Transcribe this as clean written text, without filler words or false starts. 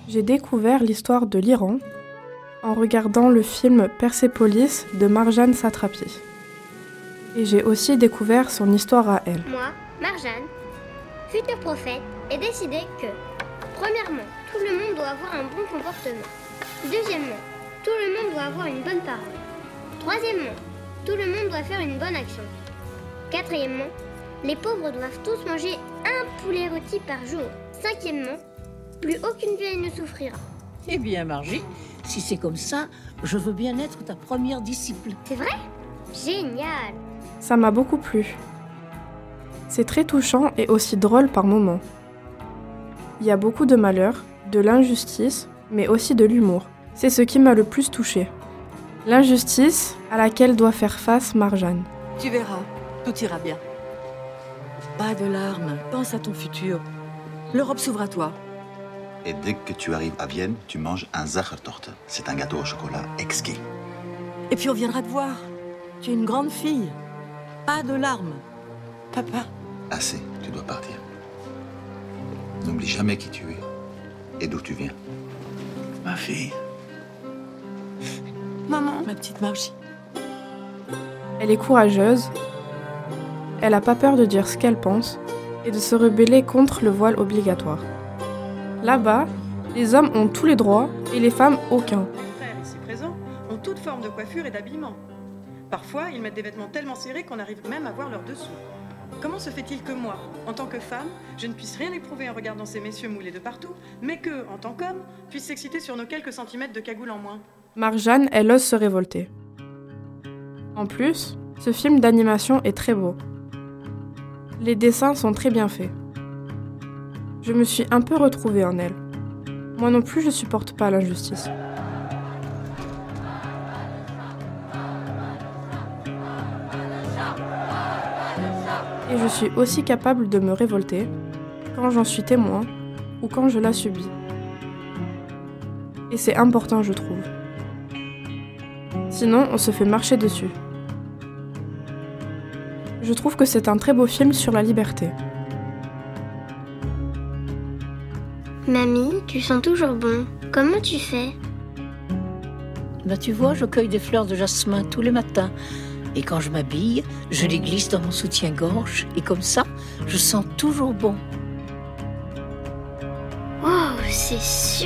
J'ai découvert l'histoire de l'Iran en regardant le film Persépolis de Marjane Satrapi. Et j'ai aussi découvert son histoire à elle. Moi, Marjane, futur prophète, ai décidé que, premièrement, tout le monde doit avoir un bon comportement. Deuxièmement, tout le monde doit avoir une bonne parole. Troisièmement, tout le monde doit faire une bonne action. Quatrièmement, les pauvres doivent tous manger un poulet rôti par jour. Cinquièmement, plus aucune vieille ne souffrira. Eh bien, Margie, si c'est comme ça, je veux bien être ta première disciple. C'est vrai ? Génial ! Ça m'a beaucoup plu. C'est très touchant et aussi drôle par moments. Il y a beaucoup de malheur, de l'injustice, mais aussi de l'humour. C'est ce qui m'a le plus touchée. L'injustice à laquelle doit faire face Marjane. Tu verras, tout ira bien. Pas de larmes, pense à ton futur. L'Europe s'ouvre à toi. Et dès que tu arrives à Vienne, tu manges un Sachertorte. C'est un gâteau au chocolat exquis. Et puis on viendra te voir. Tu es une grande fille. Pas de larmes. Papa. Assez, tu dois partir. N'oublie jamais qui tu es et d'où tu viens. Ma fille. Maman. Ma petite Margie. Elle est courageuse. Elle n'a pas peur de dire ce qu'elle pense et de se rebeller contre le voile obligatoire. Là-bas, les hommes ont tous les droits et les femmes aucun. Les frères ici présents ont toute forme de coiffure et d'habillement. Parfois, ils mettent des vêtements tellement serrés qu'on arrive même à voir leurs dessous. Comment se fait-il que moi, en tant que femme, je ne puisse rien éprouver en regardant ces messieurs moulés de partout, mais que, en tant qu'homme, puisse s'exciter sur nos quelques centimètres de cagoule en moins ? Marjane, elle ose se révolter. En plus, ce film d'animation est très beau. Les dessins sont très bien faits. Je me suis un peu retrouvée en elle. Moi non plus, je supporte pas l'injustice. Et je suis aussi capable de me révolter quand j'en suis témoin ou quand je la subis. Et c'est important, je trouve. Sinon, on se fait marcher dessus. Je trouve que c'est un très beau film sur la liberté. Mamie, tu sens toujours bon. Comment tu fais ? Ben, tu vois, je cueille des fleurs de jasmin tous les matins. Et quand je m'habille, je les glisse dans mon soutien-gorge. Et comme ça, je sens toujours bon. Oh, c'est super !